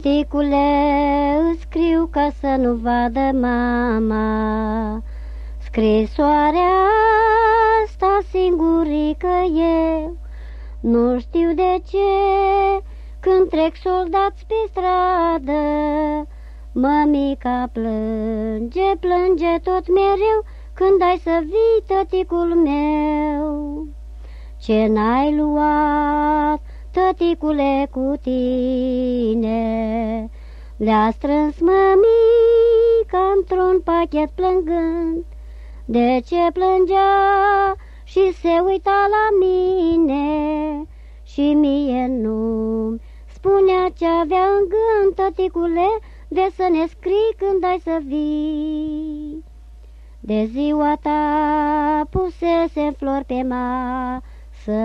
Tăticule, îți scriu ca să nu vadă mama scrisoarea asta singurică eu. Nu știu de ce, când trec soldați pe stradă, mămica plânge, plânge tot mereu, când ai să vii, tăticul meu. Ce n-ai luat, tăticule, cu tine? Le-a strâns mămica într-un pachet plângând. De ce plângea și se uita la mine? Și mie nu-mi spunea ce avea în gând, tăticule, de să ne scrii când ai să vii. De ziua ta pusese flori pe masă,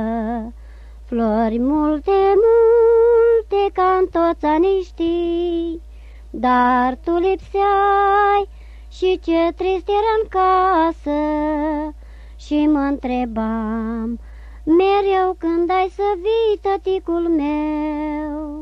flori multe, multe, ca-n toți anii știi, dar tu lipseai și ce trist era în casă. Și mă întrebam mereu când ai să vii, tăticul meu.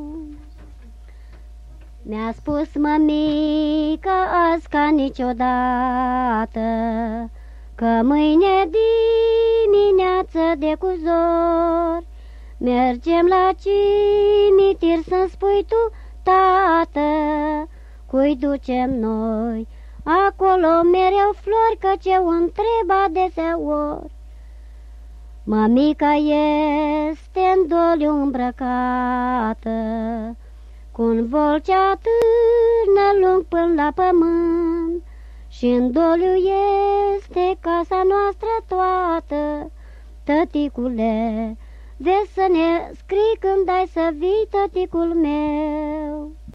Mi-a spus mămica azi ca niciodată că mâine dimineață de cu zor mergem la cimitir să-mi spui tu, tată, cui ducem noi acolo mereu flori, că ce-o întreb adeseori. Mămica este în doliu îmbrăcată, cu-n volcea târnă lung până la pământ, și în doliu este casa noastră toată. Tăticule, vezi să ne scrii când ai să vii, tăticul meu.